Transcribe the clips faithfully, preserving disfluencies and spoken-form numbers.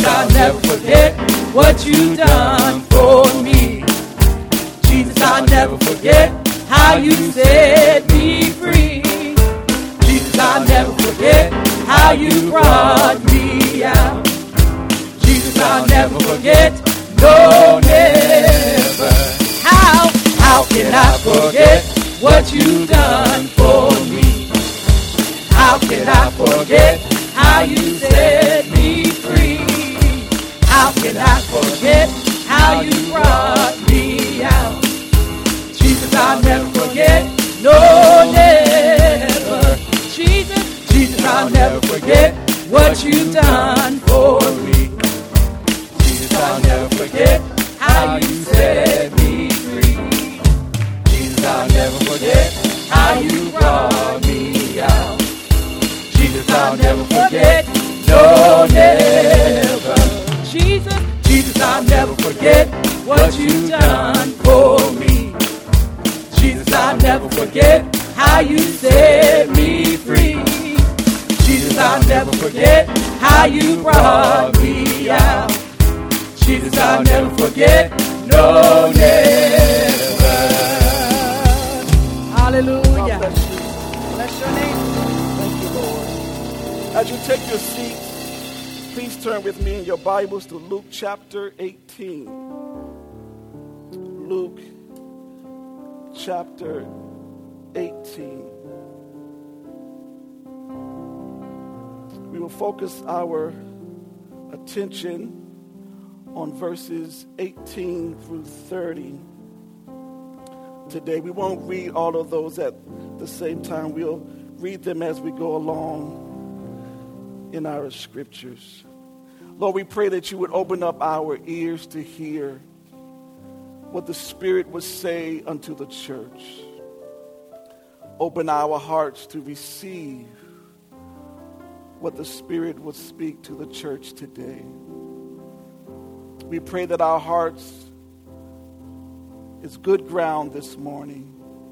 I'll never forget what you done for me. Jesus, I'll never forget how you set me free. Jesus, I'll never forget how you brought me out. Jesus, I'll never forget, no, never. How, how can I forget what you done for me? How can I forget how you set me free? How can I forget how you brought me out? Jesus, I'll never forget, no, never. Jesus, Jesus, I'll never forget what you done for me. Jesus, I'll never forget how you set me free. Jesus, I'll never forget how you brought me out. Jesus, I'll never forget, no, never. Jesus, Jesus, I'll never forget what you done for me. Jesus, I'll never forget how you set me free. Jesus, I'll never forget how you brought me out. Jesus, I'll never forget, no, never. Hallelujah. Bless you. Bless your name. Thank you, Lord. As you take your seats, please turn with me in your Bibles to Luke chapter eighteen. Luke chapter eighteen. We will focus our attention on verses eighteen through thirty today. We won't read all of those at the same time. We'll read them as we go along in our scriptures. Lord, we pray that you would open up our ears to hear what the Spirit would say unto the church. Open our hearts to receive what the Spirit would speak to the church today. We pray that our hearts is good ground this morning,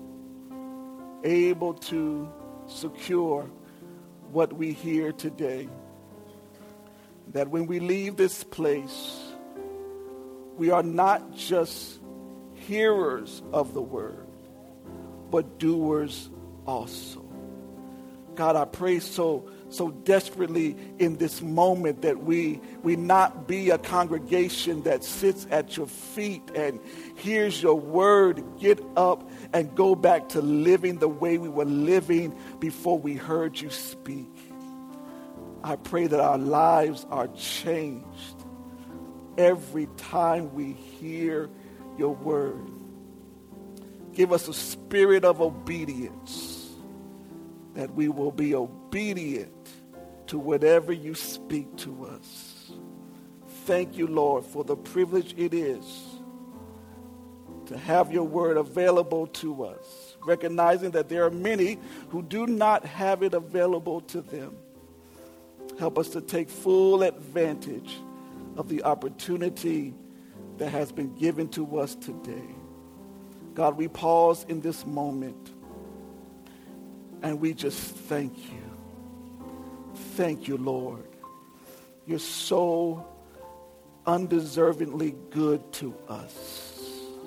able to secure what we hear today. That when we leave this place, we are not just hearers of the word, but doers also. God, I pray so so desperately in this moment that we we not be a congregation that sits at your feet and hears your word, get up and go back to living the way we were living before we heard you speak. I pray that our lives are changed every time we hear your word. Give us a spirit of obedience, that we will be obedient to whatever you speak to us. Thank you, Lord, for the privilege it is to have your word available to us, recognizing that there are many who do not have it available to them. Help us to take full advantage of the opportunity that has been given to us today. God, we pause in this moment and we just thank you. Thank you, Lord. You're so undeservingly good to us.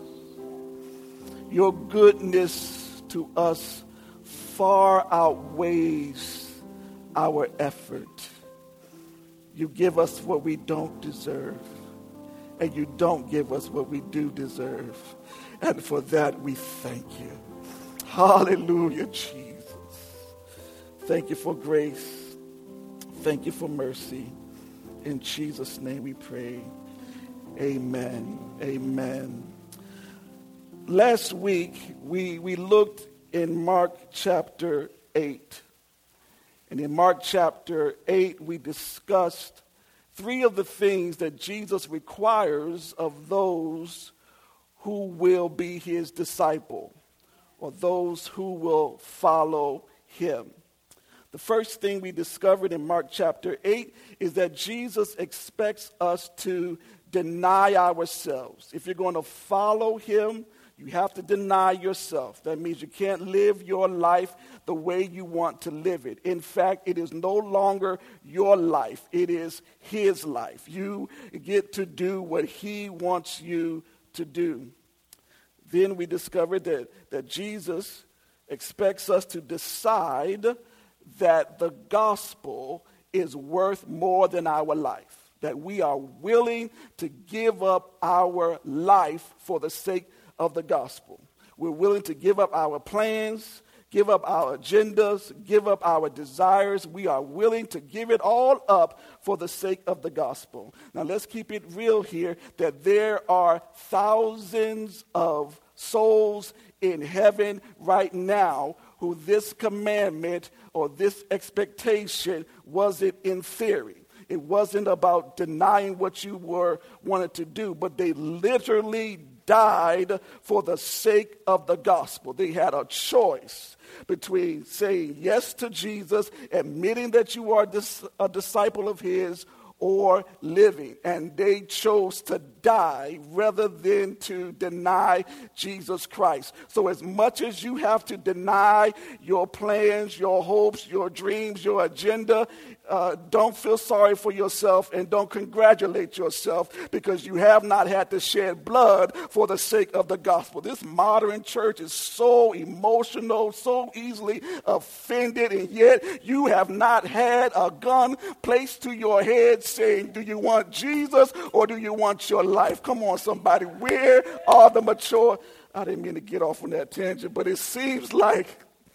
Your goodness to us far outweighs our effort. You give us what we don't deserve, and you don't give us what we do deserve. And for that, we thank you. Hallelujah, Jesus. Thank you for grace. Thank you for mercy. In Jesus' name we pray. Amen. Amen. Last week, we, we looked in Mark chapter eight. And in Mark chapter eight, we discussed three of the things that Jesus requires of those who will be his disciple, or those who will follow him. The first thing we discovered in Mark chapter eight is that Jesus expects us to deny ourselves. If you're going to follow him, You have to deny yourself. That means you can't live your life the way you want to live it. In fact, it is no longer your life. It is his life. You get to do what he wants you to do. Then we discovered that, that Jesus expects us to decide that the gospel is worth more than our life. That we are willing to give up our life for the sake of the gospel. We're willing to give up our plans, give up our agendas, give up our desires. We are willing to give it all up for the sake of the gospel. Now let's keep it real here that there are thousands of souls in heaven right now who this commandment or this expectation wasn't in theory. It wasn't about denying what you were wanted to do, but they literally died for the sake of the gospel. They had a choice between saying yes to Jesus, admitting that you are a disciple of his, or living. And they chose to die rather than to deny Jesus Christ. So as much as you have to deny your plans, your hopes, your dreams, your agenda, uh, don't feel sorry for yourself and don't congratulate yourself because you have not had to shed blood for the sake of the gospel. This modern church is so emotional, so easily offended, and yet you have not had a gun placed to your head saying, do you want Jesus or do you want your life? Come on, somebody. Where are the mature? I didn't mean to get off on that tangent, but it seems like,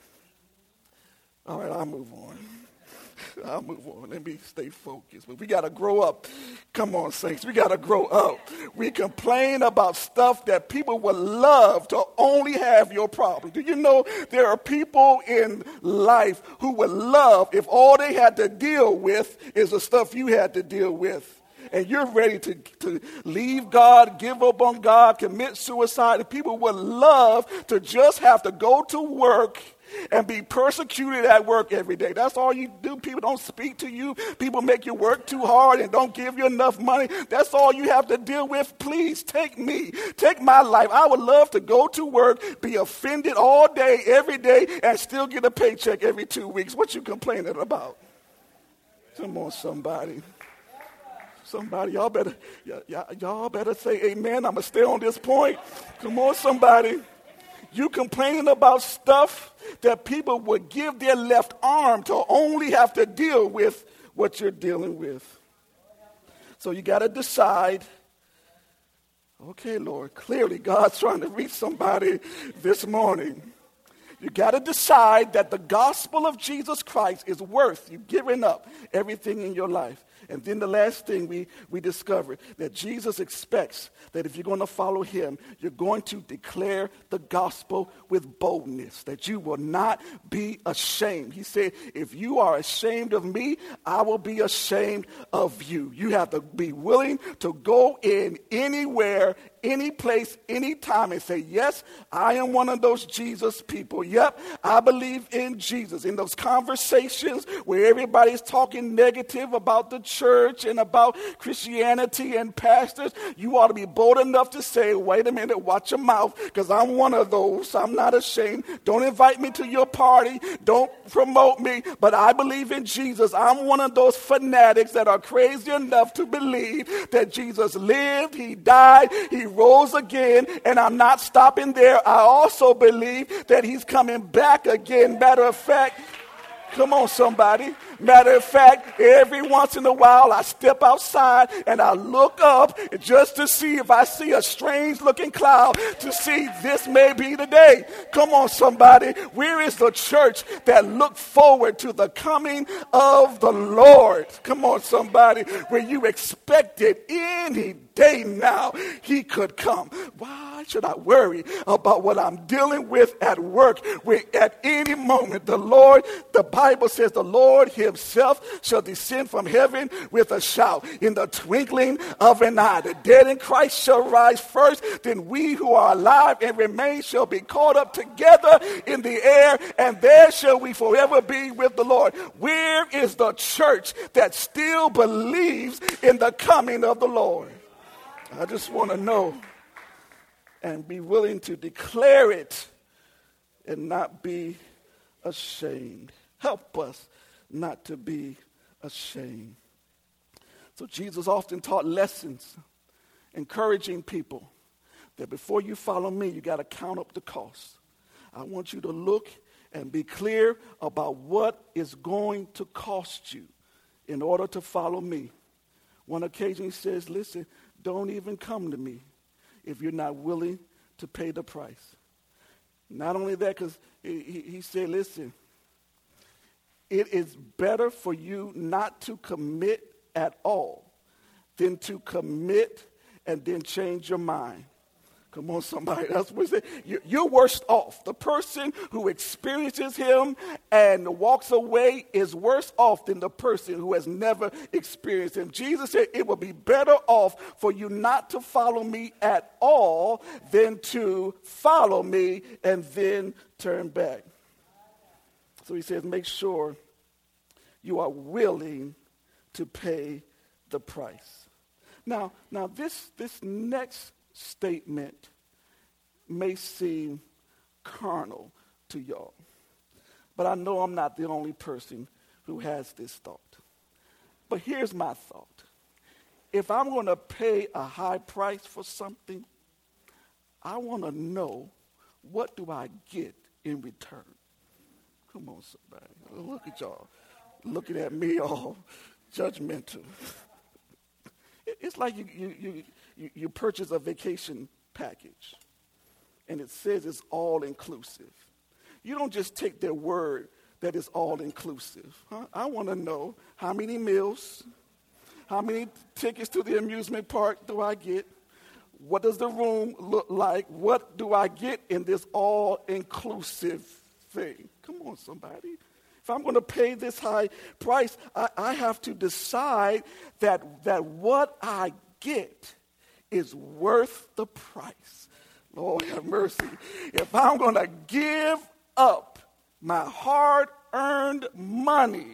all right, I'll move on. I'll move on. Let me stay focused. But we got to grow up. Come on, saints. We got to grow up. We complain about stuff that people would love to only have your problem. Do you know there are people in life who would love if all they had to deal with is the stuff you had to deal with? And you're ready to, to leave God, give up on God, commit suicide. And people would love to just have to go to work and be persecuted at work every day. That's all you do. People don't speak to you. People make you work too hard and don't give you enough money. That's all you have to deal with. Please take me. Take my life. I would love to go to work, be offended all day, every day, and still get a paycheck every two weeks. What you complaining about? Come on, somebody. Somebody, y'all better, y'all, y'all better say amen. I'm going to stay on this point. Come on, somebody. You complaining about stuff that people would give their left arm to only have to deal with what you're dealing with. So you got to decide, okay, Lord, clearly God's trying to reach somebody this morning. You got to decide that the gospel of Jesus Christ is worth you giving up everything in your life. And then the last thing we, we discovered, that Jesus expects that if you're going to follow him, you're going to declare the gospel with boldness, that you will not be ashamed. He said, if you are ashamed of me, I will be ashamed of you. You have to be willing to go in anywhere, any place, any time and say, yes, I am one of those Jesus people. Yep, I believe in Jesus. In those conversations where everybody's talking negative about the church and about Christianity and pastors, you ought to be bold enough to say, wait a minute, watch your mouth, because I'm one of those. I'm not ashamed. Don't invite me to your party. Don't promote me, but I believe in Jesus. I'm one of those fanatics that are crazy enough to believe that Jesus lived, he died, he rose again, and I'm not stopping there. I also believe that he's coming back again. Matter of fact, come on, somebody. Matter of fact, every once in a while I step outside and I look up just to see if I see a strange looking cloud to see this may be the day. Come on, somebody. Where is the church that looked forward to the coming of the Lord? Come on, somebody. Where you expected any day now he could come. Why should I worry about what I'm dealing with at work where at any moment the Lord, the Bible says the Lord himself shall descend from heaven with a shout in the twinkling of an eye. The dead in Christ shall rise first, then we who are alive and remain shall be caught up together in the air, and there shall we forever be with the Lord. Where is the church that still believes in the coming of the Lord? I just want to know. and be willing to declare it and not be ashamed. Help us not to be ashamed. So Jesus often taught lessons, encouraging people that before you follow me, you got to count up the cost. I want you to look and be clear about what is going to cost you in order to follow me. One occasion he says, listen, don't even come to me if you're not willing to pay the price. Not only that, because he, he, he said, listen, it is better for you not to commit at all than to commit and then change your mind. Come on, somebody. That's what he said. You're worse off. The person who experiences him and walks away is worse off than the person who has never experienced him. Jesus said it would be better off for you not to follow me at all than to follow me and then turn back. So he says, make sure you are willing to pay the price. Now, now this, this next statement may seem carnal to y'all, but I know I'm not the only person who has this thought. But here's my thought. If I'm going to pay a high price for something, I want to know, what do I get in return? Come on, somebody. Look at y'all looking at me all judgmental. It's like you, you, you, you purchase a vacation package, and it says it's all-inclusive. You don't just take their word that it's all-inclusive. Huh? I want to know how many meals, how many tickets to the amusement park do I get? What does the room look like? What do I get in this all-inclusive thing? Come on, somebody. If I'm going to pay this high price, I, I have to decide that, that what I get is worth the price. Lord have mercy. If I'm going to give up my hard-earned money,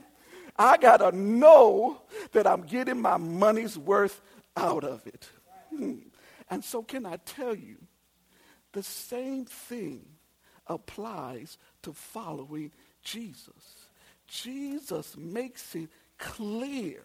I got to know that I'm getting my money's worth out of it. Hmm. And so can I tell you, the same thing applies to following Jesus. Jesus makes it clear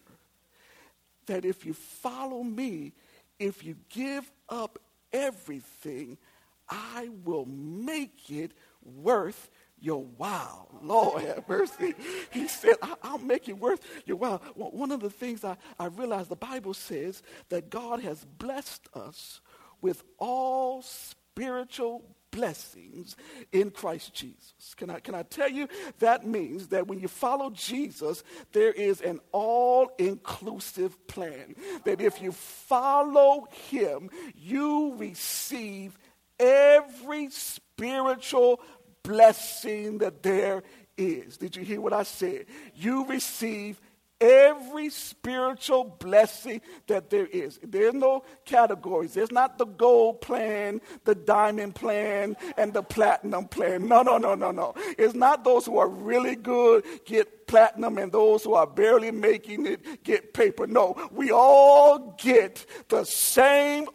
that if you follow me, if you give up everything, I will make it worth your while. Lord have mercy. He said, I- I'll make it worth your while. Well, one of the things I, I realized, the Bible says that God has blessed us with all spiritual blessings in Christ Jesus. Can I, can I tell you, that means that when you follow Jesus, there is an all-inclusive plan. That if you follow him, you receive every spiritual blessing that there is. Did you hear what I said? You receive every spiritual blessing that there is. There's no categories. There's not the gold plan, the diamond plan, and the platinum plan. No, no, no, no, no. It's not those who are really good get platinum and those who are barely making it get paper. No, we all get the same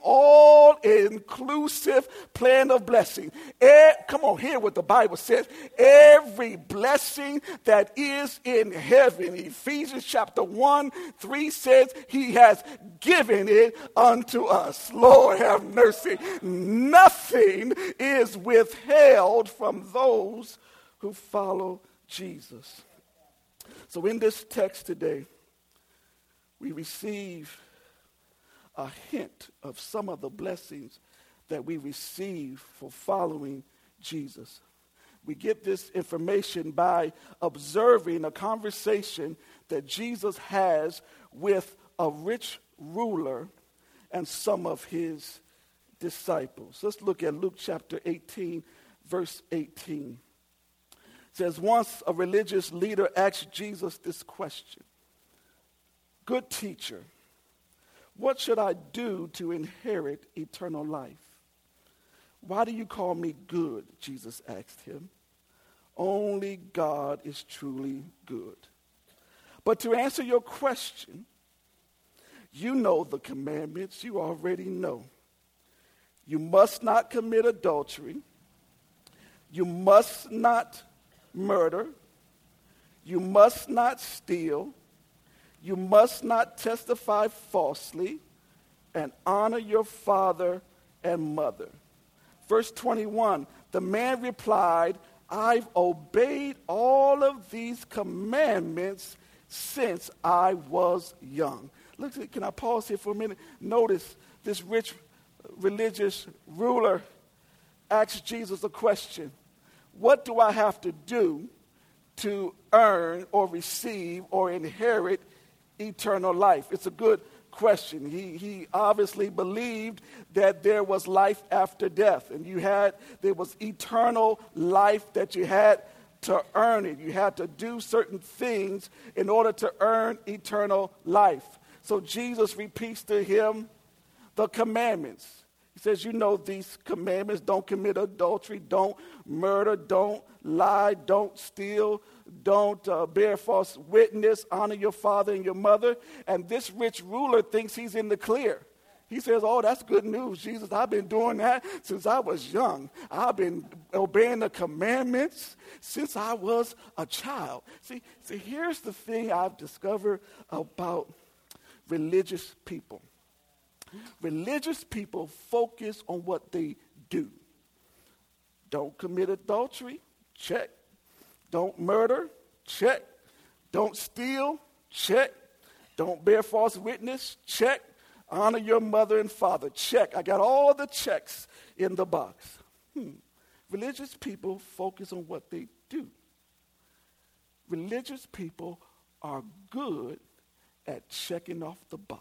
all-inclusive plan of blessing. E- come on, hear what the Bible says. Every blessing that is in heaven, Ephesians chapter one, three says he has given it unto us. Lord have mercy. Nothing is withheld from those who follow Jesus. So in this text today, we receive a hint of some of the blessings that we receive for following Jesus. We get this information by observing a conversation that Jesus has with a rich ruler and some of his disciples. Let's look at Luke chapter eighteen, verse eighteen. It says, once a religious leader asked Jesus this question: "Good teacher, what should I do to inherit eternal life?" "Why do you call me good?" Jesus asked him. "Only God is truly good. But to answer your question, you know the commandments. You already know. You must not commit adultery. You must not murder. You must not steal. You must not testify falsely. And honor your father and mother. Verse twenty-one, the man replied, I've obeyed all of these commandments since I was young. Look, can I pause here for a minute? Notice this rich religious ruler asked Jesus a question. What do I have to do to earn or receive or inherit eternal life? It's a good question. He, he obviously believed that there was life after death, and you had, there was eternal life that you had to earn it. You had to do certain things in order to earn eternal life. So Jesus repeats to him the commandments. He says, you know these commandments: don't commit adultery, don't murder, don't lie, don't steal, don't uh, bear false witness, honor your father and your mother. And this rich ruler thinks he's in the clear. He says, oh, that's good news, Jesus. I've been doing that since I was young. I've been obeying the commandments since I was a child. See, see, here's the thing I've discovered about religious people. Religious people focus on what they do. Don't commit adultery, check. Don't murder, check. Don't steal, check. Don't bear false witness, check. Honor your mother and father, check. I got all the checks in the box. Hmm. Religious people focus on what they do. Religious people are good at checking off the box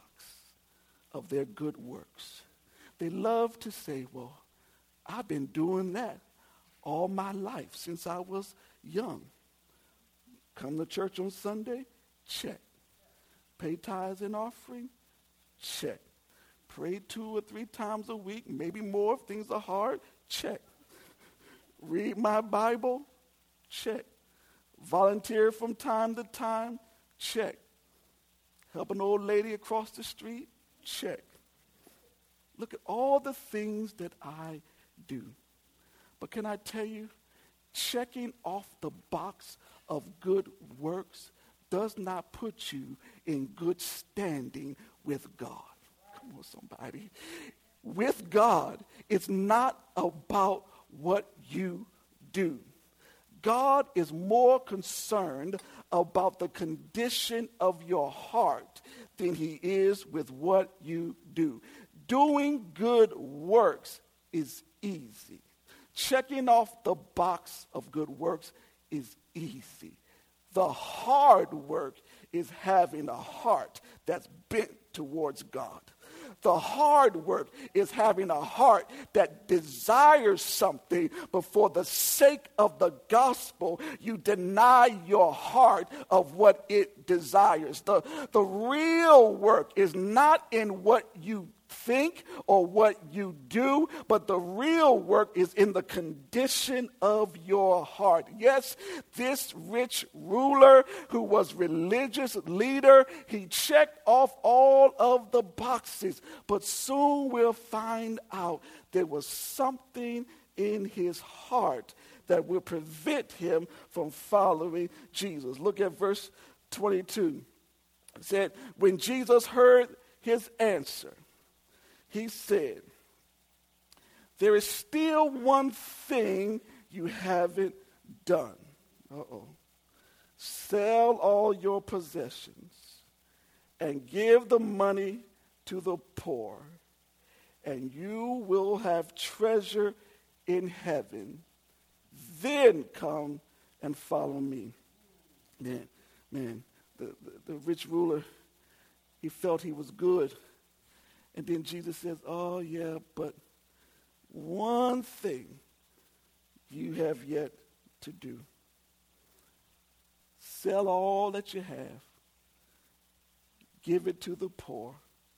of their good works. They love to say, well, I've been doing that all my life since I was young. Come to church on Sunday? Check. Pay tithes and offering? Check. Pray two or three times a week, maybe more if things are hard? Check. Read my Bible? Check. Volunteer from time to time? Check. Help an old lady across the street? Check. Look at all the things that I do. But can I tell you, checking off the box of good works does not put you in good standing with God. Come on, somebody. With God, it's not about what you do. God is more concerned about the condition of your heart than he is with what you do. Doing good works is easy. Checking off the box of good works is easy. The hard work is having a heart that's bent towards God. The hard work is having a heart that desires something, but for the sake of the gospel, you deny your heart of what it desires. The, the real work is not in what you think or what you do, but the real work is in the condition of your heart. Yes, this rich ruler who was religious leader, he checked off all of the boxes, but soon we'll find out there was something in his heart that will prevent him from following Jesus. Look at verse twenty-two. It said, when Jesus heard his answer, he said, there is still one thing you haven't done. Uh-oh. Sell all your possessions and give the money to the poor, and you will have treasure in heaven. Then come and follow me. Man, man, the, the, the rich ruler, he felt he was good. And then Jesus says, oh, yeah, but one thing you have yet to do. Sell all that you have. Give it to the poor.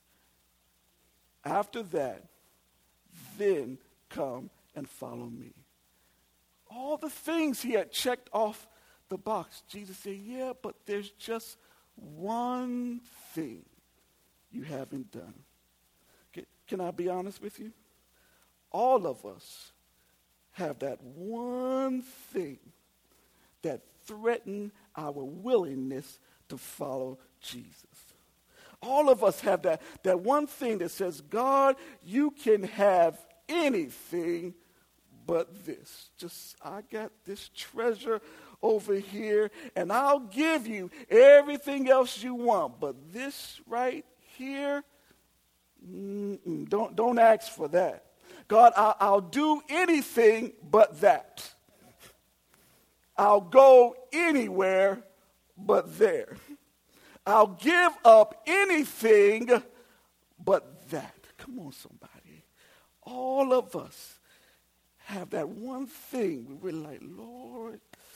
After that, then come and follow me. All the things he had checked off the box. Jesus said, yeah, but there's just one thing you haven't done. Can I be honest with you? all of us have that one thing that threatens our willingness to follow Jesus. All of us have that, that one thing that says, God, you can have anything but this. Just, I got this treasure over here, and I'll give you everything else you want. But this right here, mm-mm, don't, don't ask for that. God, I, I'll do anything but that. I'll go anywhere but there. I'll give up anything but that. Come on, somebody. All of us have that one thing where we're like, Lord,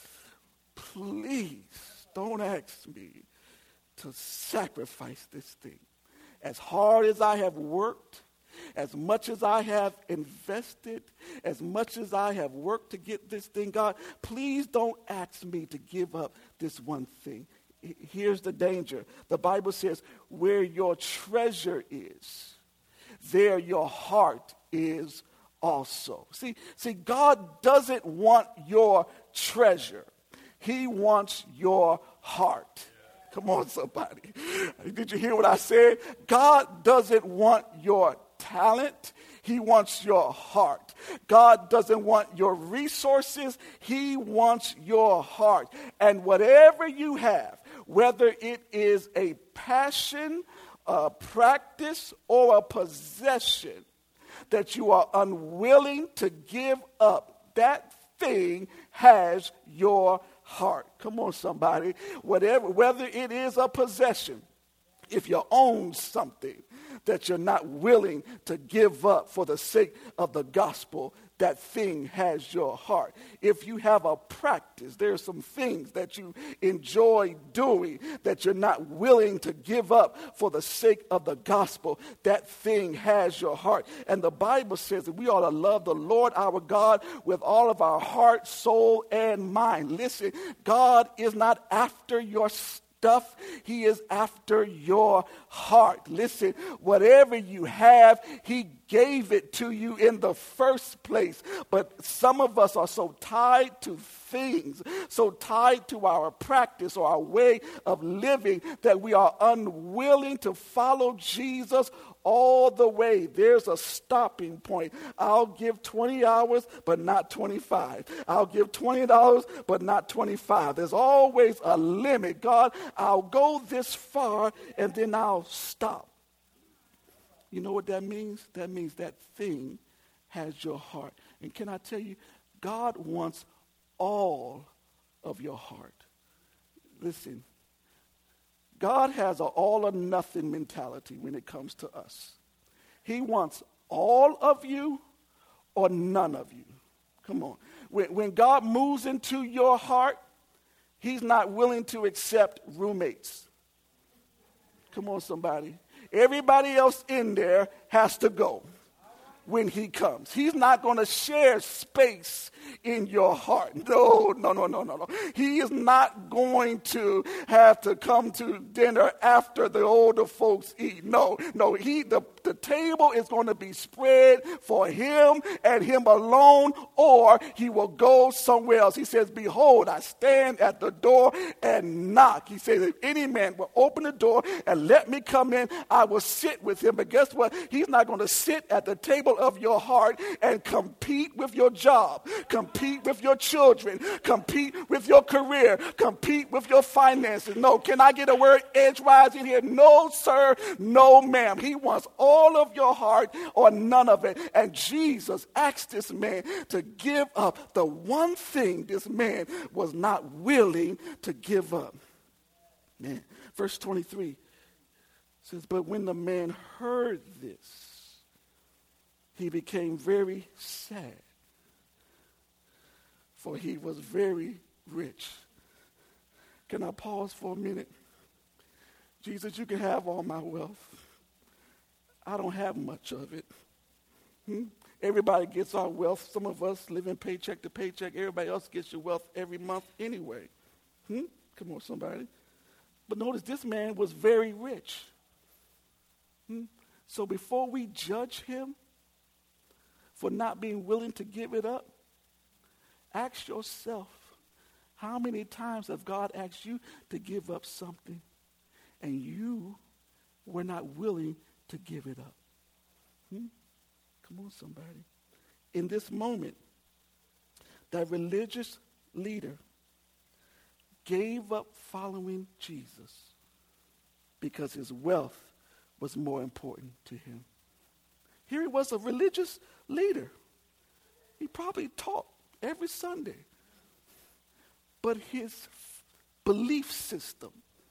please don't ask me to sacrifice this thing. As hard as I have worked, as much as I have invested, as much as I have worked to get this thing, God, please don't ask me to give up this one thing. Here's the danger. The Bible says, where your treasure is, there your heart is also. See, see, God doesn't want your treasure. He wants your heart. Come on, somebody. Did you hear what I said? God doesn't want your talent. He wants your heart. God doesn't want your resources. He wants your heart. And whatever you have, whether it is a passion, a practice, or a possession that you are unwilling to give up, that thing has your heart. Come on, somebody. Whatever, whether it is a possession, if you own something that you're not willing to give up for the sake of the gospel, that thing has your heart. If you have a practice, there are some things that you enjoy doing that you're not willing to give up for the sake of the gospel, that thing has your heart. And the Bible says that we ought to love the Lord our God with all of our heart, soul, and mind. Listen, God is not after your stuff. Stuff. He is after your heart. Listen, whatever you have, he gave it to you in the first place. But some of us are so tied to things, so tied to our practice or our way of living that we are unwilling to follow Jesus all the way. There's a stopping point. I'll give twenty hours, but not twenty-five. I'll give twenty dollars, but not twenty-five. There's always a limit. God, I'll go this far, and then I'll stop. You know what that means? That means that thing has your heart. And can I tell you, God wants all of your heart. Listen, God has an all or nothing mentality when it comes to us. He wants all of you or none of you. Come on. When, when God moves into your heart, he's not willing to accept roommates. Come on, somebody. Everybody else in there has to go when he comes. He's not going to share space in your heart. No, no, no, no, no, no. He is not going to have to come to dinner after the older folks eat. No, no. He the, the table is going to be spread for him and him alone, or he will go somewhere else. He says, behold, I stand at the door and knock. He says, if any man will open the door and let me come in, I will sit with him. But guess what? He's not going to sit at the table of your heart and compete with your job, compete with your children, compete with your career, compete with your finances. No, can I get a word edgewise in here? No, sir. No, ma'am. He wants all of your heart or none of it. And Jesus asked this man to give up the one thing this man was not willing to give up. Man, verse twenty-three says, but when the man heard this, he became very sad, for he was very rich. Can I pause for a minute? Jesus, you can have all my wealth. I don't have much of it. Hmm? Everybody gets our wealth. Some of us living paycheck to paycheck. Everybody else gets your wealth every month anyway. Hmm? Come on, somebody. But notice this man was very rich. Hmm? So before we judge him, for not being willing to give it up? Ask yourself, how many times have God asked you to give up something and you were not willing to give it up? Hmm? Come on, somebody. In this moment, that religious leader gave up following Jesus because his wealth was more important to him. Here he was, a religious leader. He probably taught every Sunday. But his belief system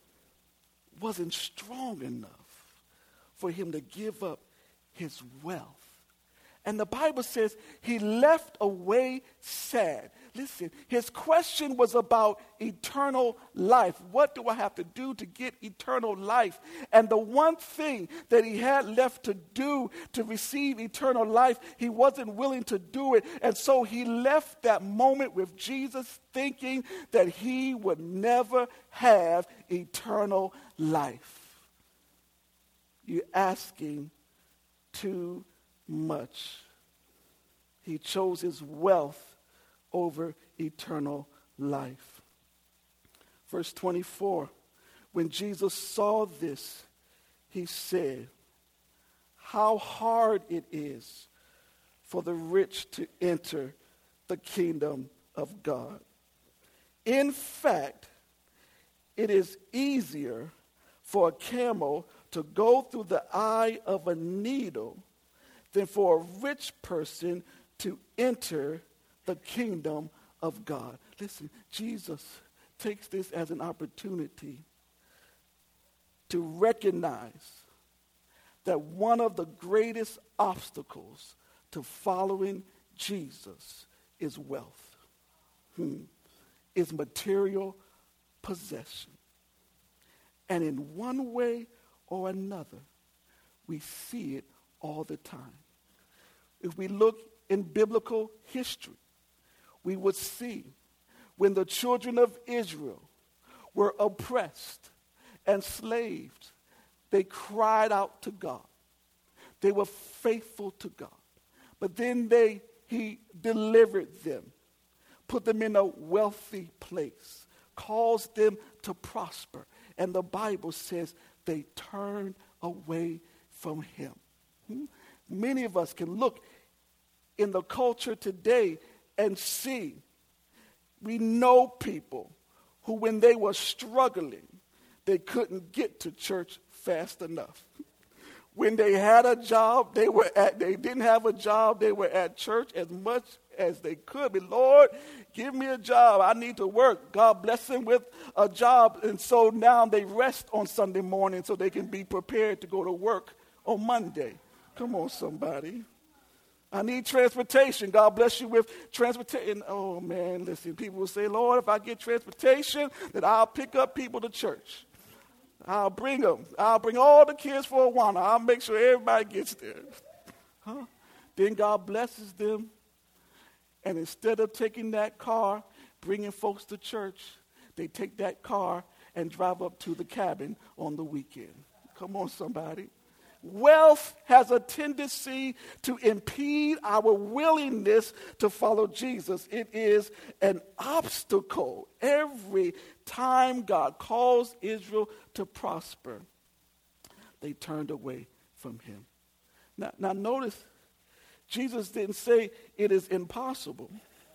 wasn't strong enough for him to give up his wealth. And the Bible says he left away sad. Listen, his question was about eternal life. What do I have to do to get eternal life? And the one thing that he had left to do to receive eternal life, he wasn't willing to do it. And so he left that moment with Jesus thinking that he would never have eternal life. You're asking too much. He chose his wealth over eternal life. Verse twenty-four, when Jesus saw this, he said, how hard it is for the rich to enter the kingdom of God. In fact, it is easier for a camel to go through the eye of a needle than for a rich person to enter the kingdom of God. Listen, Jesus takes this as an opportunity to recognize that one of the greatest obstacles to following Jesus is wealth, hmm. is material possession. And in one way or another, we see it all the time. If we look in biblical history, we would see when the children of Israel were oppressed and enslaved, they cried out to God. They were faithful to God. But then they, he delivered them, put them in a wealthy place, caused them to prosper. And the Bible says they turned away from him. Hmm? Many of us can look in the culture today and see, we know people who when they were struggling, they couldn't get to church fast enough. When they had a job, they were at, they didn't have a job, they were at church as much as they could. But Lord, give me a job. I need to work. God bless them with a job. And so now they rest on Sunday morning so they can be prepared to go to work on Monday. Come on, somebody. I need transportation. God bless you with transportation. Oh, man, listen, people will say, Lord, if I get transportation, then I'll pick up people to church. I'll bring them. I'll bring all the kids for Awana. I'll make sure everybody gets there. Huh? Then God blesses them. And instead of taking that car, bringing folks to church, they take that car and drive up to the cabin on the weekend. Come on, somebody. Wealth has a tendency to impede our willingness to follow Jesus. It is an obstacle every time God calls Israel to prosper. They turned away from him. Now, now notice, Jesus didn't say it is impossible.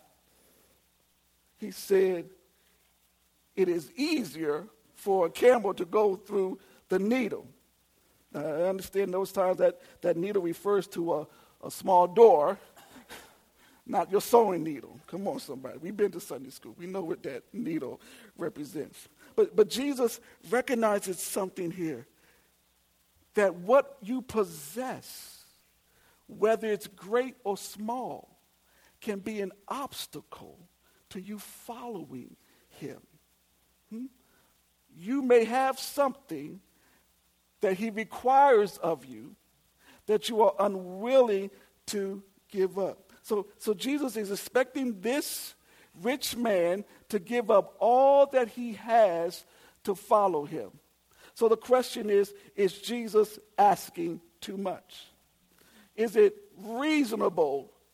He said it is easier for a camel to go through the needle. Now, I understand those times that that needle refers to a, a small door, not your sewing needle. Come on, somebody. We've been to Sunday school. We know what that needle represents. But, but Jesus recognizes something here, that what you possess, whether it's great or small, can be an obstacle to you following him. Hmm? You may have something that he requires of you that you are unwilling to give up. So, so Jesus is expecting this rich man to give up all that he has to follow him. So the question is, is Jesus asking too much? Is it reasonable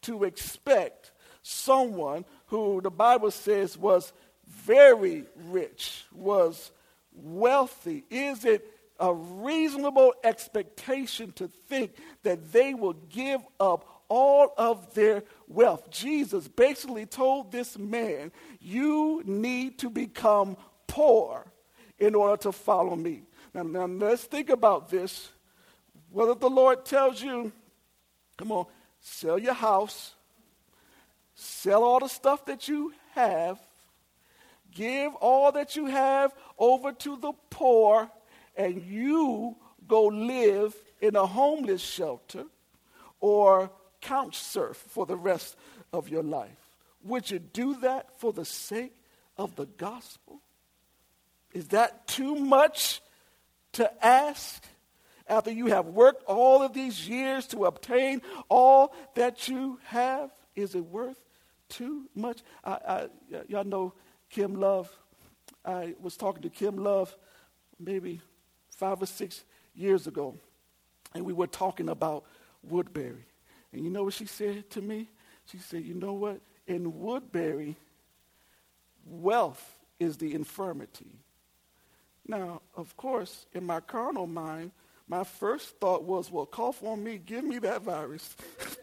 to expect someone who the Bible says was very rich, was wealthy? Is it a reasonable expectation to think that they will give up all of their wealth? Jesus basically told this man, you need to become poor in order to follow me. Now, now let's think about this. What if the Lord tells you, come on, sell your house, sell all the stuff that you have, give all that you have over to the poor, and you go live in a homeless shelter or couch surf for the rest of your life? Would you do that for the sake of the gospel? Is that too much to ask after you have worked all of these years to obtain all that you have? Is it worth too much? I, I, y- y'all know Kim Love. I was talking to Kim Love maybe five or six years ago, and we were talking about Woodbury. And you know what she said to me? She said, you know what? In Woodbury, wealth is the infirmity. Now, of course, in my carnal mind, my first thought was, well, cough on me, give me that virus.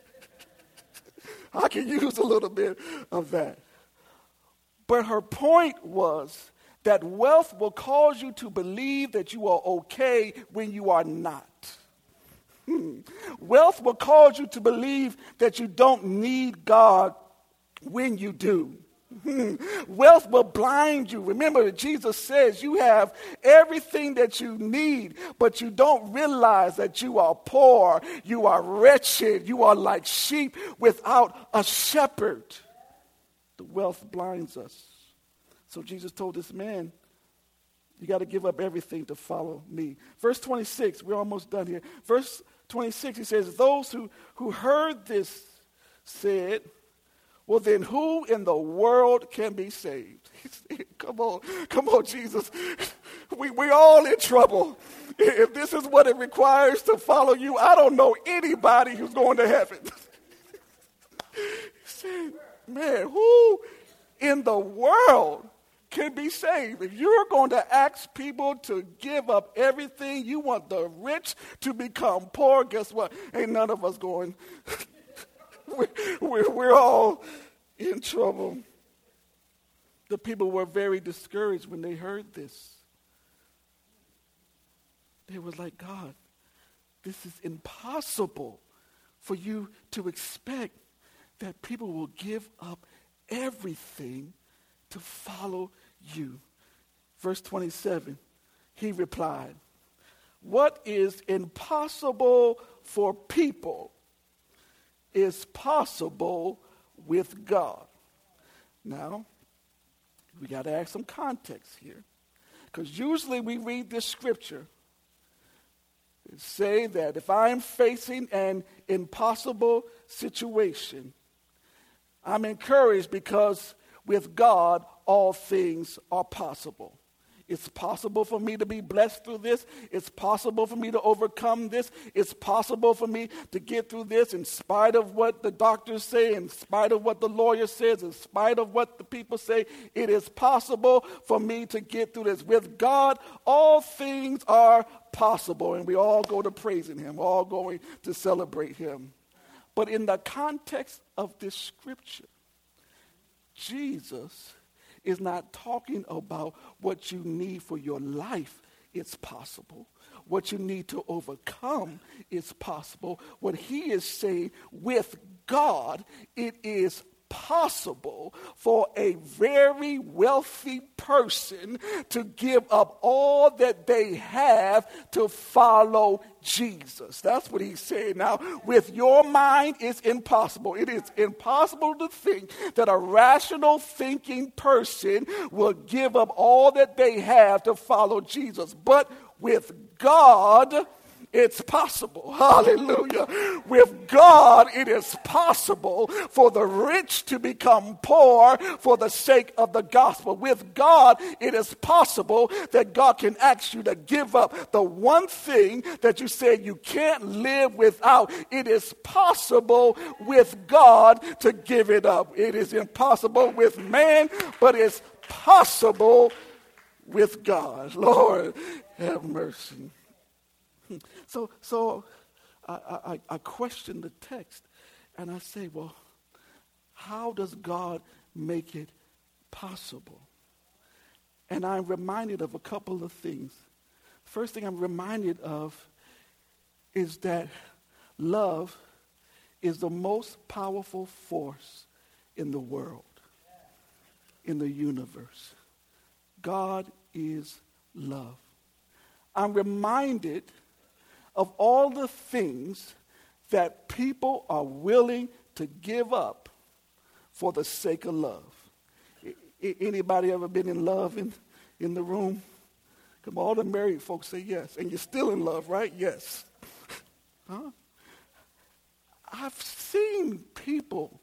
I can use a little bit of that. But her point was that wealth will cause you to believe that you are okay when you are not. Hmm. Wealth will cause you to believe that you don't need God when you do. Hmm. Wealth will blind you. Remember that Jesus says you have everything that you need, but you don't realize that you are poor, you are wretched, you are like sheep without a shepherd. The wealth blinds us. So Jesus told this man, you got to give up everything to follow me. Verse twenty-six, we're almost done here. Verse twenty-six, he says, those who, who heard this said, well, then who in the world can be saved? Come on, come on, Jesus. We we all in trouble. If this is what it requires to follow you, I don't know anybody who's going to heaven. He said, man, who in the world can be saved? If you're going to ask people to give up everything, you want the rich to become poor, guess what? Ain't none of us going. we're, we're, we're all in trouble. The people were very discouraged when they heard this. They were like, God, this is impossible for you to expect that people will give up everything to follow you. Verse twenty-seven, he replied, what is impossible for people is possible with God. Now, we got to add some context here, because usually we read this scripture and say that if I'm facing an impossible situation, I'm encouraged because with God, all things are possible. It's possible for me to be blessed through this. It's possible for me to overcome this. It's possible for me to get through this in spite of what the doctors say, in spite of what the lawyer says, in spite of what the people say. It is possible for me to get through this. With God, all things are possible, and we all go to praising him, all going to celebrate him. But in the context of this scripture, Jesus is not talking about what you need for your life. It's possible. What you need to overcome is possible. What he is saying, with God, it is possible for a very wealthy person to give up all that they have to follow Jesus. That's what he's saying. Now, with your mind, it's impossible. It is impossible to think that a rational thinking person will give up all that they have to follow Jesus. But with God, it's possible. Hallelujah. With God, it is possible for the rich to become poor for the sake of the gospel. With God, it is possible that God can ask you to give up the one thing that you said you can't live without. It is possible with God to give it up. It is impossible with man, but it's possible with God. Lord, have mercy. So, so I, I, I question the text, and I say, well, how does God make it possible? And I'm reminded of a couple of things. First thing I'm reminded of is that love is the most powerful force in the world, in the universe. God is love. I'm reminded of all the things that people are willing to give up for the sake of love. I, anybody ever been in love in, in the room? Come on, all the married folks say yes. And you're still in love, right? Yes. Huh? I've seen people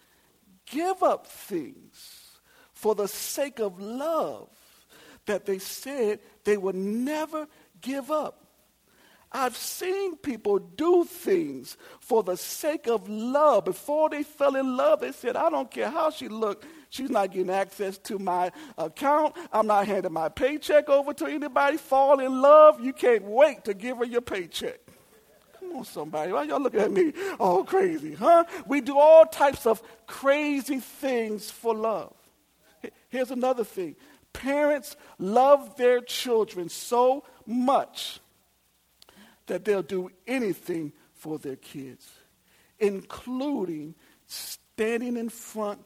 give up things for the sake of love that they said they would never give up. I've seen people do things for the sake of love. Before they fell in love, they said, I don't care how she looked. She's not getting access to my account. I'm not handing my paycheck over to anybody. Fall in love, you can't wait to give her your paycheck. Come on, somebody. Why y'all looking at me all crazy, huh? We do all types of crazy things for love. Here's another thing. Parents love their children so much that they'll do anything for their kids, including standing in front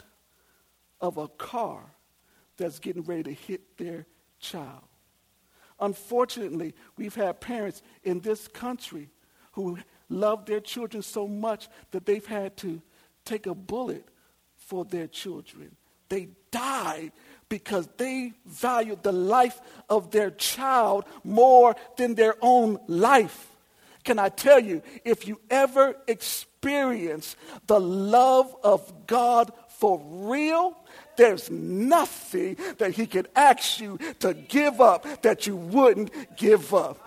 of a car that's getting ready to hit their child. Unfortunately, we've had parents in this country who love their children so much that they've had to take a bullet for their children. They died because they valued the life of their child more than their own life. Can I tell you, if you ever experience the love of God for real, there's nothing that he could ask you to give up that you wouldn't give up.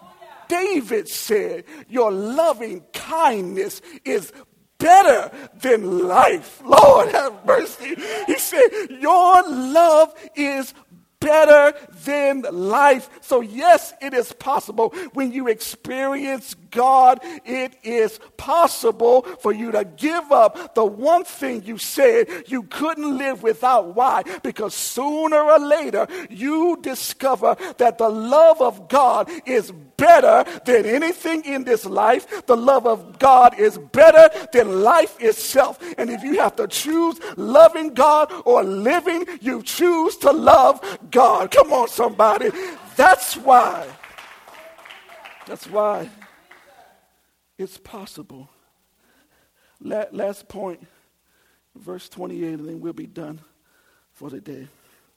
David said, your loving kindness is better than life. Lord have mercy. He said, your love is better than life. So yes, it is possible. When you experience God, it is possible for you to give up the one thing you said you couldn't live without. Why? Because sooner or later, you discover that the love of God is better than anything in this life. The love of God is better than life itself. And if you have to choose loving God or living, you choose to love God. Come on, somebody. That's why. That's why it's possible. La- last point, verse twenty-eight, and then we'll be done for the day.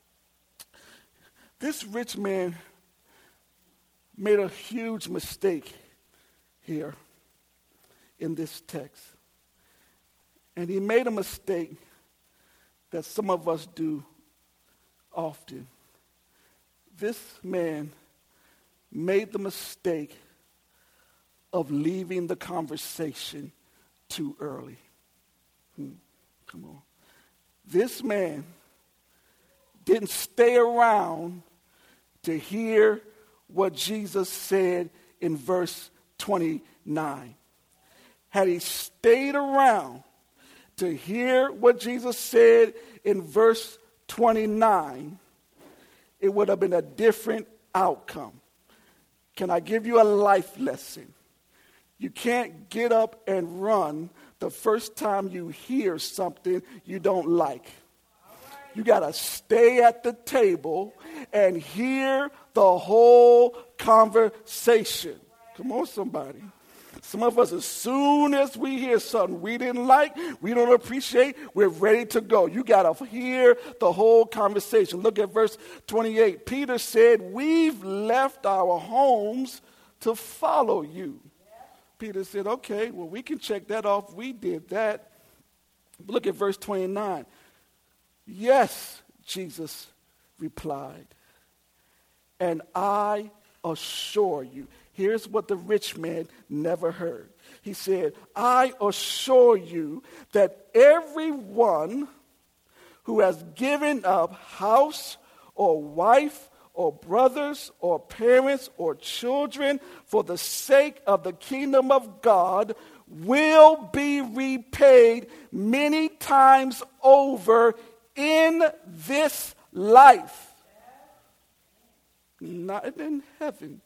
This rich man made a huge mistake here in this text. And he made a mistake that some of us do often. This man made the mistake of leaving the conversation too early. Hmm. Come on. This man didn't stay around to hear what Jesus said in verse twenty-nine. Had he stayed around to hear what Jesus said in verse twenty-nine, it would have been a different outcome. Can I give you a life lesson? You can't get up and run the first time you hear something you don't like. You got to stay at the table and hear the whole conversation. Come on, somebody. Some of us, as soon as we hear something we didn't like, we don't appreciate, we're ready to go. You got to hear the whole conversation. Look at verse twenty-eight. Peter said, we've left our homes to follow you. Peter said, okay, well, we can check that off. We did that. Look at verse twenty-nine. Yes, Jesus replied, and I assure you. Here's what the rich man never heard. He said, I assure you that everyone who has given up house or wife or brothers or parents or children for the sake of the kingdom of God will be repaid many times over in this life. Not in heaven.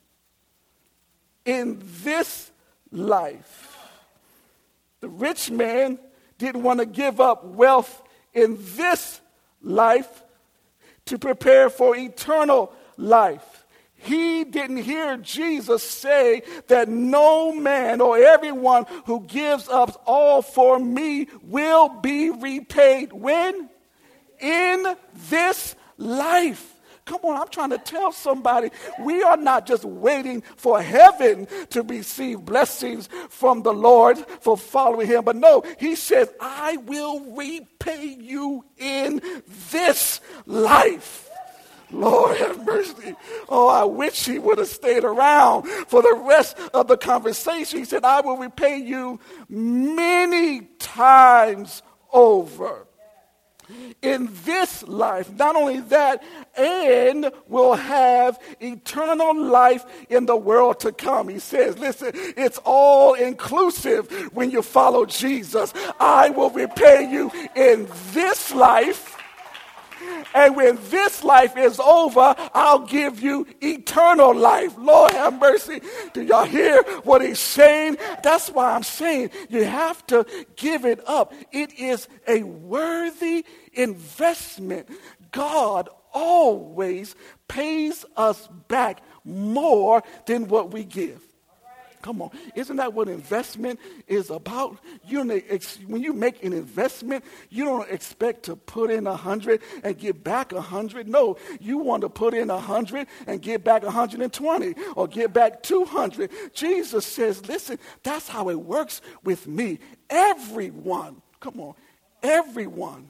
In this life. The rich man didn't want to give up wealth in this life to prepare for eternal life. He didn't hear Jesus say that no man or everyone who gives up all for me will be repaid. When? In this life. Come on, I'm trying to tell somebody, we are not just waiting for heaven to receive blessings from the Lord for following him. But no, he says, I will repay you in this life. Lord have mercy. Oh, I wish he would have stayed around for the rest of the conversation. He said, I will repay you many times over. In this life, not only that, and will have eternal life in the world to come. He says, listen, it's all inclusive when you follow Jesus. I will repay you in this life. And when this life is over, I'll give you eternal life. Lord have mercy. Do y'all hear what he's saying? That's why I'm saying you have to give it up. It is a worthy investment. God always pays us back more than what we give. Come on. Isn't that what investment is about? You don't ex- when you make an investment, you don't expect to put in a hundred and get back a hundred. No, you want to put in a hundred and get back a hundred and twenty or get back two hundred. Jesus says, listen, that's how it works with me. Everyone, come on, everyone,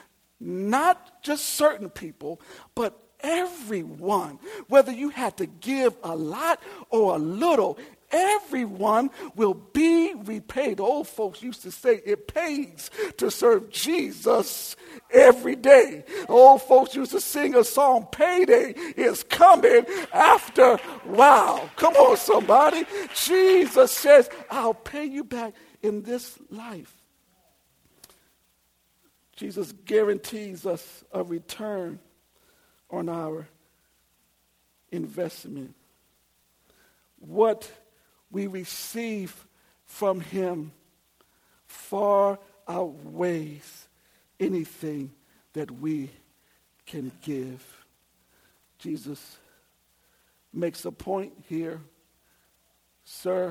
not just certain people, but everyone, whether you had to give a lot or a little, everyone will be repaid. The old folks used to say it pays to serve Jesus every day. The old folks used to sing a song, payday is coming after wow. Come on, somebody. Jesus says, I'll pay you back in this life. Jesus guarantees us a return on our investment. What we receive from him far outweighs anything that we can give. Jesus makes a point here. Sir,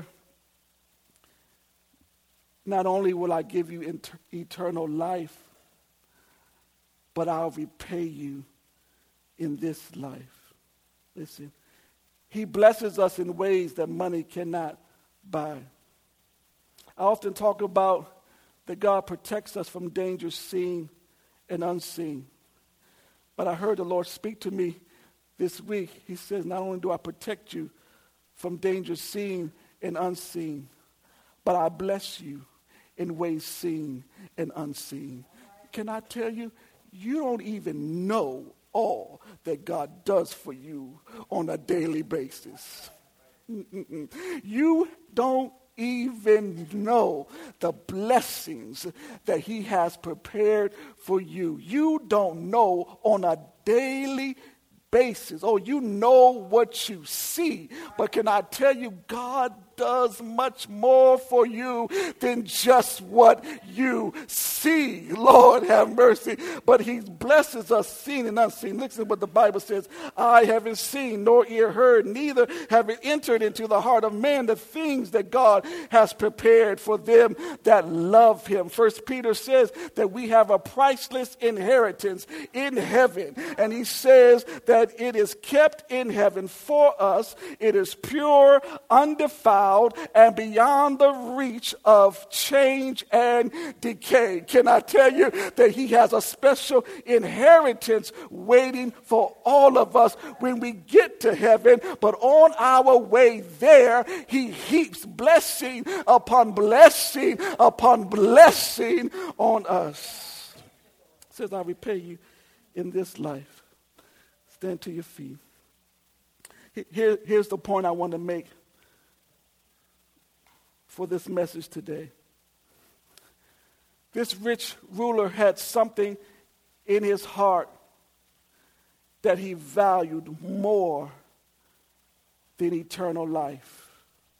not only will I give you inter- eternal life, but I'll repay you in this life. Listen. He blesses us in ways that money cannot buy. I often talk about that God protects us from dangers seen and unseen. But I heard the Lord speak to me this week. He says, not only do I protect you from dangers seen and unseen, but I bless you in ways seen and unseen. Can I tell you, you don't even know all that God does for you on a daily basis. Mm-mm-mm. You don't even know the blessings that he has prepared for you. You don't know on a daily basis. Oh, you know what you see. But can I tell you, God does much more for you than just what you see. Lord have mercy. But he blesses us seen and unseen. Listen to what the Bible says. I haven't seen nor ear heard, neither have it entered into the heart of man the things that God has prepared for them that love him. First Peter says that we have a priceless inheritance in heaven. And he says that it is kept in heaven for us. It is pure, undefiled, and beyond the reach of change and decay. Can I tell you that he has a special inheritance waiting for all of us when we get to heaven? But on our way there, he heaps blessing upon blessing upon blessing on us. It says, I repay you in this life. Stand to your feet. Here, here's the point I want to make for this message today. This rich ruler had something in his heart that he valued more than eternal life.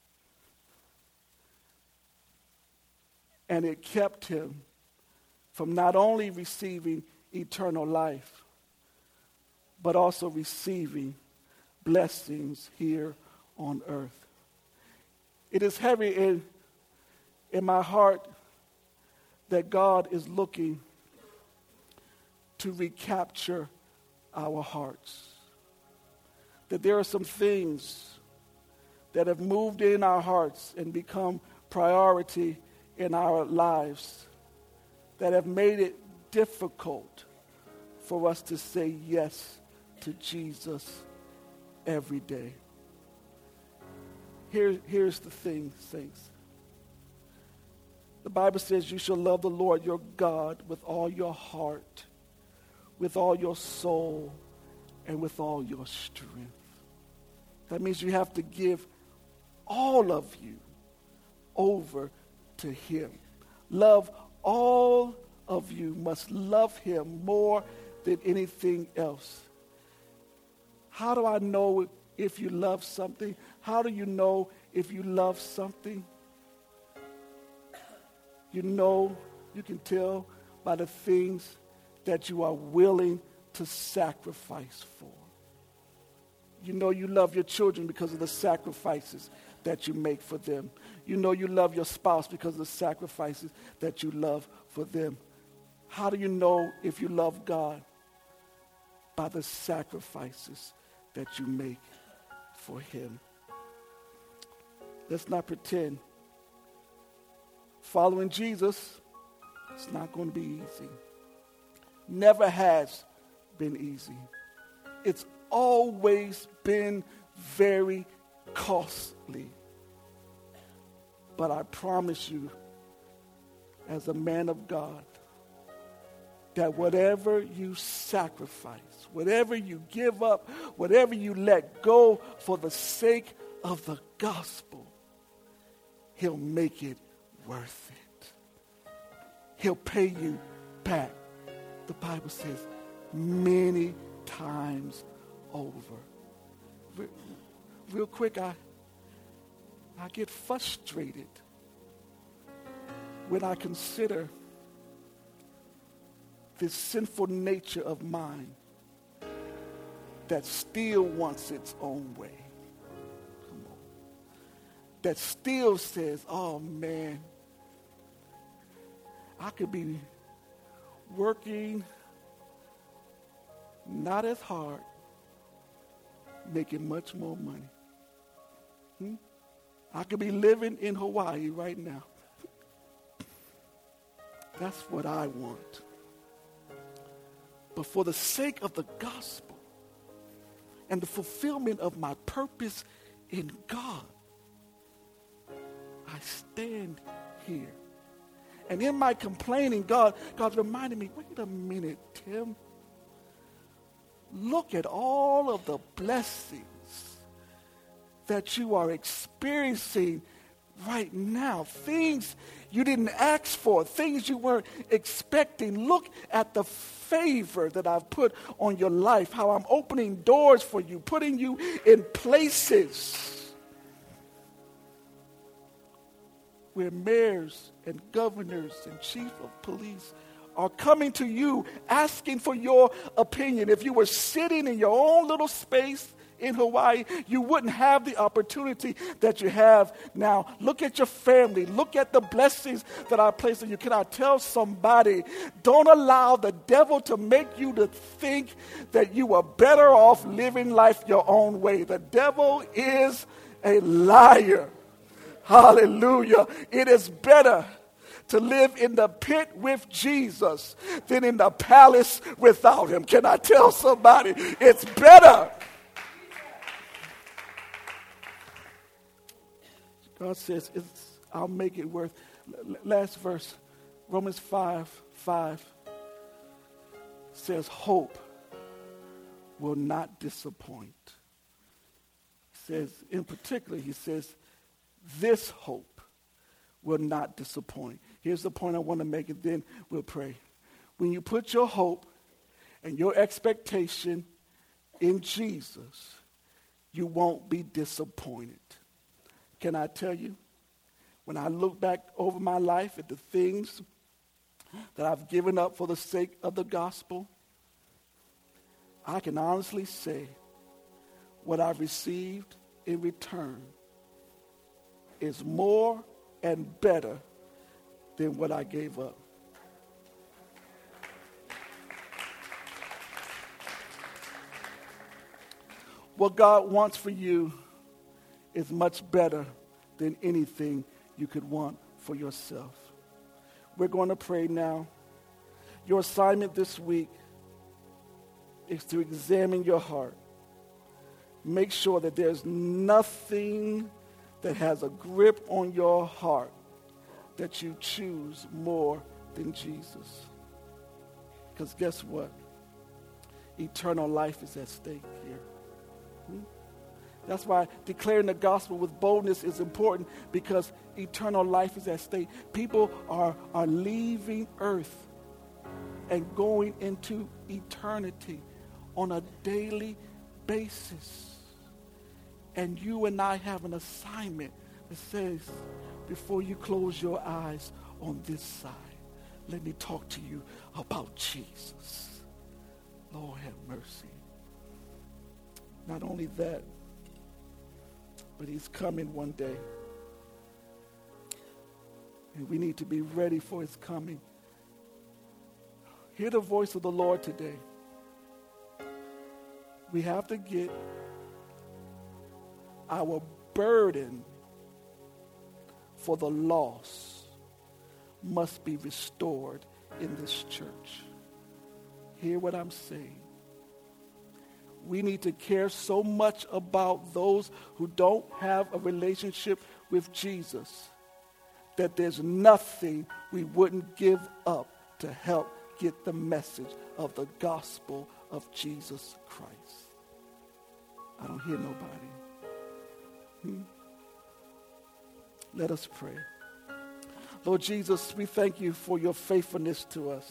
And it kept him from not only receiving eternal life, but also receiving blessings here on earth. It is heavy in, in my heart that God is looking to recapture our hearts. That there are some things that have moved in our hearts and become priority in our lives that have made it difficult for us to say yes to Jesus every day. Here, here's the thing, saints. The Bible says you shall love the Lord your God with all your heart, with all your soul, and with all your strength. That means you have to give all of you over to him. Love all of you must love him more than anything else. How do I know if you love something? How do you know if you love something? You know, you can tell by the things that you are willing to sacrifice for. You know you love your children because of the sacrifices that you make for them. You know you love your spouse because of the sacrifices that you love for them. How do you know if you love God? By the sacrifices that you make for him. Let's not pretend. Following Jesus, it's not going to be easy. Never has been easy. It's always been very costly. But I promise you, as a man of God, that whatever you sacrifice, whatever you give up, whatever you let go for the sake of the gospel, he'll make it worth it. He'll pay you back. The Bible says many times over. Real, real quick, I, I get frustrated when I consider this sinful nature of mine that still wants its own way. Come on. That still says, oh man, I could be working not as hard, making much more money. Hmm? I could be living in Hawaii right now. That's what I want. But for the sake of the gospel and the fulfillment of my purpose in God, I stand here. And in my complaining, God, God's reminding me, wait a minute, Tim. Look at all of the blessings that you are experiencing right now. Things you didn't ask for, things you weren't expecting. Look at the favor that I've put on your life, how I'm opening doors for you, putting you in places. where mayors and governors and chief of police are coming to you asking for your opinion. If you were sitting in your own little space in Hawaii, you wouldn't have the opportunity that you have now. Look at your family. Look at the blessings that I place in you. Can I tell somebody, don't allow the devil to make you to think that you are better off living life your own way. The devil is a liar. Hallelujah. It is better to live in the pit with Jesus than in the palace without him. Can I tell somebody, it's better. God says, it's, I'll make it worth. Last verse, Romans five, five says, hope will not disappoint. He says, in particular, he says, this hope will not disappoint. Here's the point I want to make, and then we'll pray. When you put your hope and your expectation in Jesus, you won't be disappointed. Can I tell you, when I look back over my life at the things that I've given up for the sake of the gospel, I can honestly say what I've received in return is more and better than what I gave up. What God wants for you is much better than anything you could want for yourself. We're going to pray now. Your assignment this week is to examine your heart. Make sure that there's nothing that has a grip on your heart that you choose more than Jesus. Because guess what? Eternal life is at stake here. Hmm? That's why declaring the gospel with boldness is important, because eternal life is at stake. People are, are leaving earth and going into eternity on a daily basis. And you and I have an assignment that says, before you close your eyes on this side, let me talk to you about Jesus. Lord have mercy. Not only that, but he's coming one day. And we need to be ready for his coming. Hear the voice of the Lord today. We have to get our burden for the lost must be restored in this church. Hear what I'm saying. We need to care so much about those who don't have a relationship with Jesus that there's nothing we wouldn't give up to help get the message of the gospel of Jesus Christ. I don't hear nobody. Hmm? Let us pray. Lord Jesus, we thank you for your faithfulness to us.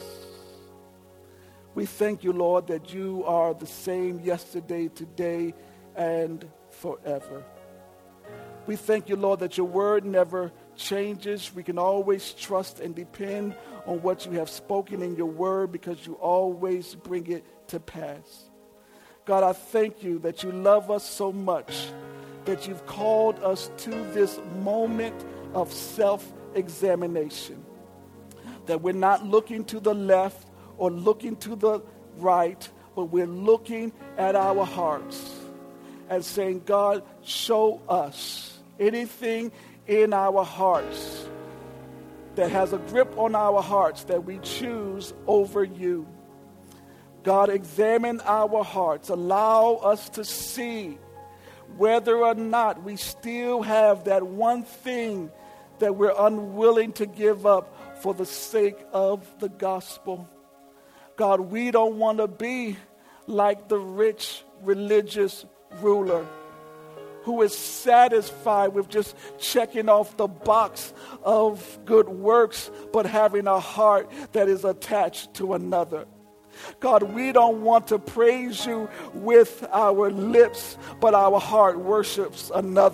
We thank you, Lord, that you are the same yesterday, today, and forever. We thank you, Lord, that your word never changes. We can always trust and depend on what you have spoken in your word, because you always bring it to pass. God, I thank you that you love us so much that you've called us to this moment of self-examination, that we're not looking to the left or looking to the right, but we're looking at our hearts and saying, God, show us anything in our hearts that has a grip on our hearts that we choose over you. God, examine our hearts. Allow us to see whether or not we still have that one thing that we're unwilling to give up for the sake of the gospel. God, we don't want to be like the rich religious ruler who is satisfied with just checking off the box of good works, but having a heart that is attached to another. God, we don't want to praise you with our lips, but our heart worships another.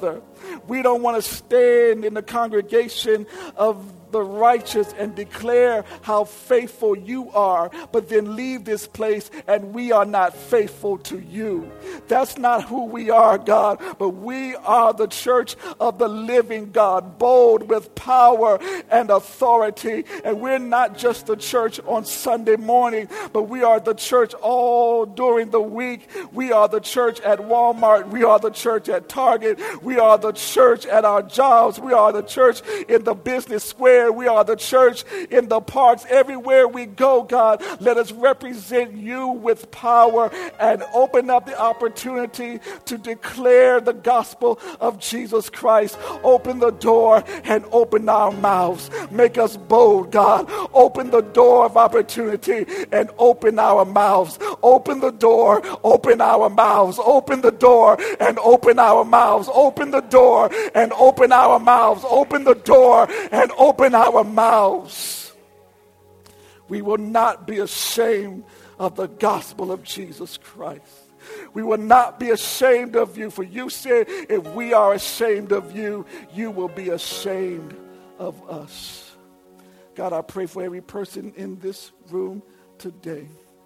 We don't want to stand in the congregation of the righteous and declare how faithful you are, but then leave this place and we are not faithful to you. That's not who we are, God, but we are the church of the living God, bold with power and authority. And we're not just the church on Sunday morning, but we are the church all during the week. We are the church at Walmart. We are the church at Target. We are the church at our jobs. We are the church in the business square. We are the church in the parks. Everywhere we go, God, let us represent you with power and open up the opportunity to declare the gospel of Jesus Christ. Open the door and open our mouths. Make us bold, God. Open the door of opportunity and open our mouths. Open the door, open our mouths. Open the door and open our mouths. Open the door and open our mouths. Open the door and open our mouths. We will not be ashamed of the gospel of Jesus Christ. We will not be ashamed of you, for you said if we are ashamed of you, you will be ashamed of us. God, I pray for every person in this room today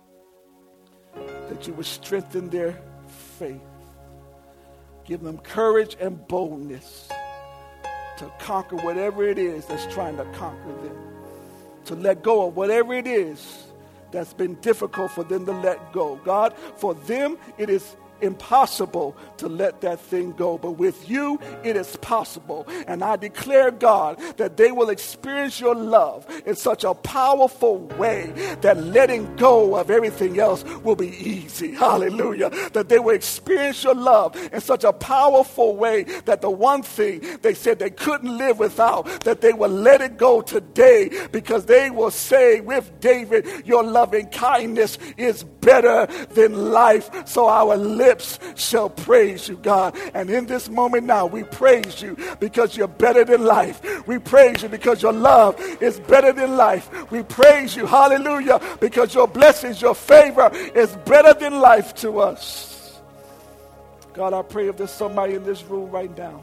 that you would strengthen their faith. Give them courage and boldness to conquer whatever it is that's trying to conquer them. To let go of whatever it is that's been difficult for them to let go. God, for them it is impossible to let that thing go, but with you it is possible. And I declare, God, that they will experience your love in such a powerful way that letting go of everything else will be easy. Hallelujah. That they will experience your love in such a powerful way that the one thing they said they couldn't live without, that they will let it go today, because they will say with David, your loving kindness is better than life. So our lips shall praise you, God. And in this moment now, we praise you because you're better than life. We praise you because your love is better than life. We praise you, hallelujah, because your blessings, your favor is better than life to us. God, I pray if there's somebody in this room right now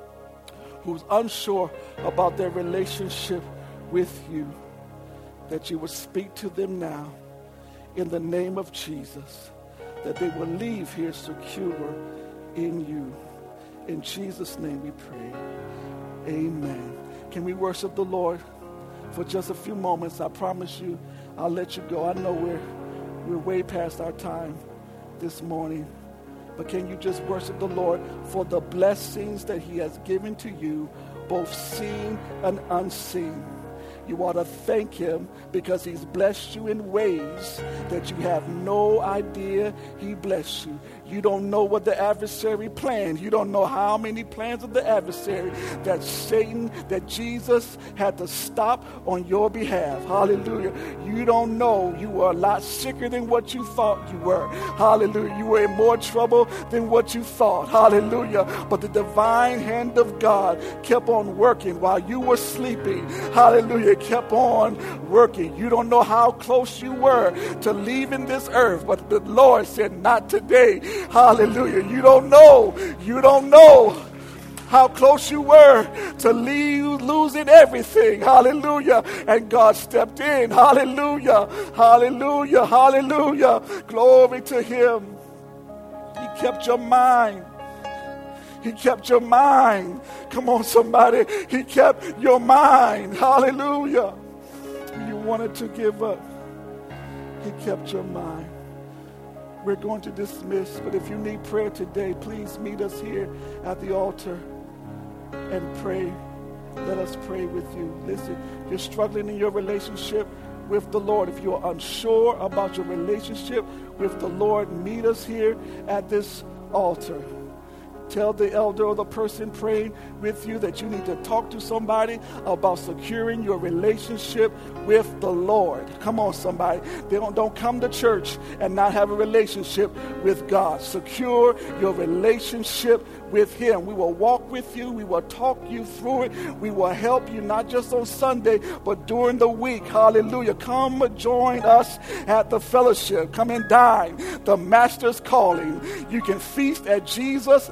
who's unsure about their relationship with you, that you would speak to them now in the name of Jesus, that they will leave here secure in you. In Jesus' name we pray. Amen. Can we worship the Lord for just a few moments? I promise you, I'll let you go. I know we're, we're way past our time this morning. But can you just worship the Lord for the blessings that he has given to you, both seen and unseen? You ought to thank him because he's blessed you in ways that you have no idea he blessed you. You don't know what the adversary planned. You don't know how many plans of the adversary that Satan, that Jesus had to stop on your behalf. Hallelujah. You don't know you were a lot sicker than what you thought you were. Hallelujah. You were in more trouble than what you thought. Hallelujah. But the divine hand of God kept on working while you were sleeping. Hallelujah. It kept on working. You don't know how close you were to leaving this earth, but the Lord said, not today. Hallelujah. You don't know. You don't know how close you were to leave, losing everything. Hallelujah. And God stepped in. Hallelujah. Hallelujah. Hallelujah. Glory to him. He kept your mind. He kept your mind. Come on, somebody. He kept your mind. Hallelujah. You wanted to give up. He kept your mind. We're going to dismiss, but if you need prayer today, please meet us here at the altar and pray. Let us pray with you. Listen, if you're struggling in your relationship with the Lord, if you're unsure about your relationship with the Lord, meet us here at this altar. Tell the elder or the person praying with you that you need to talk to somebody about securing your relationship with the Lord. Come on, somebody. They don't, don't come to church and not have a relationship with God. Secure your relationship with him. We will walk with you. We will talk you through it. We will help you not just on Sunday, but during the week. Hallelujah. Come join us at the fellowship. Come and dine. The Master's calling. You can feast at Jesus'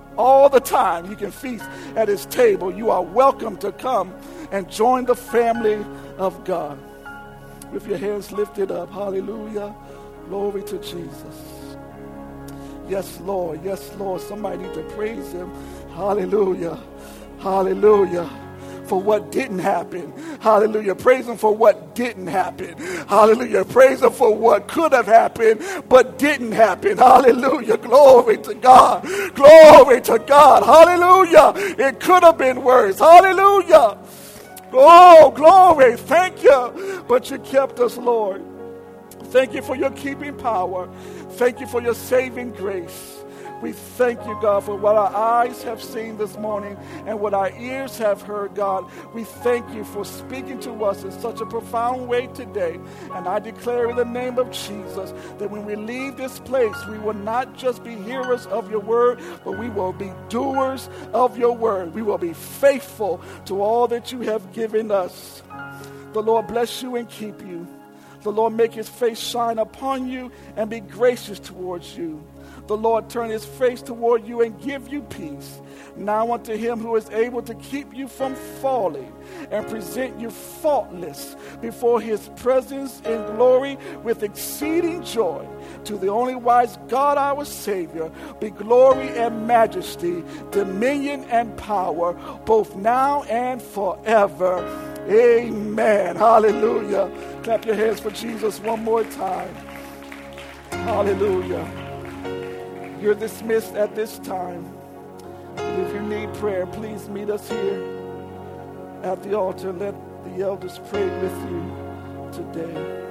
all the time. You can feast at his table. You are welcome to come and join the family of God. With your hands lifted up, hallelujah, glory to Jesus. Yes, Lord, yes, Lord. Somebody need to praise him, hallelujah, hallelujah, for what didn't happen. Hallelujah. Praise him for what didn't happen. Hallelujah. Praise him for what could have happened but didn't happen. Hallelujah. Glory to God. Glory to God. Hallelujah. It could have been worse. Hallelujah. Oh, glory. Thank you. But you kept us, Lord. Thank you for your keeping power. Thank you for your saving grace. We thank you, God, for what our eyes have seen this morning and what our ears have heard, God. We thank you for speaking to us in such a profound way today. And I declare in the name of Jesus that when we leave this place, we will not just be hearers of your word, but we will be doers of your word. We will be faithful to all that you have given us. The Lord bless you and keep you. The Lord make his face shine upon you and be gracious towards you. The Lord turn his face toward you and give you peace. Now unto him who is able to keep you from falling and present you faultless before his presence in glory with exceeding joy. To the only wise God our Savior be glory and majesty, dominion and power, both now and forever. Amen. Hallelujah. Clap your hands for Jesus one more time. Hallelujah. You're dismissed at this time. And if you need prayer, please meet us here at the altar. Let the elders pray with you today.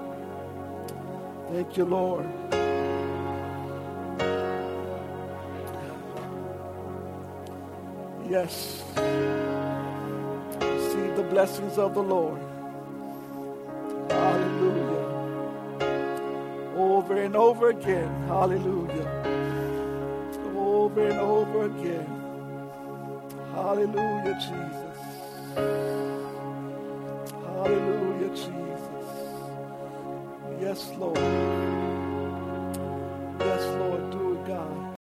Thank you, Lord. Yes. Receive the blessings of the Lord. Hallelujah. Over and over again. Hallelujah. Over and over again. Hallelujah, Jesus. Hallelujah, Jesus. Yes, Lord. Yes, Lord. Do it, God.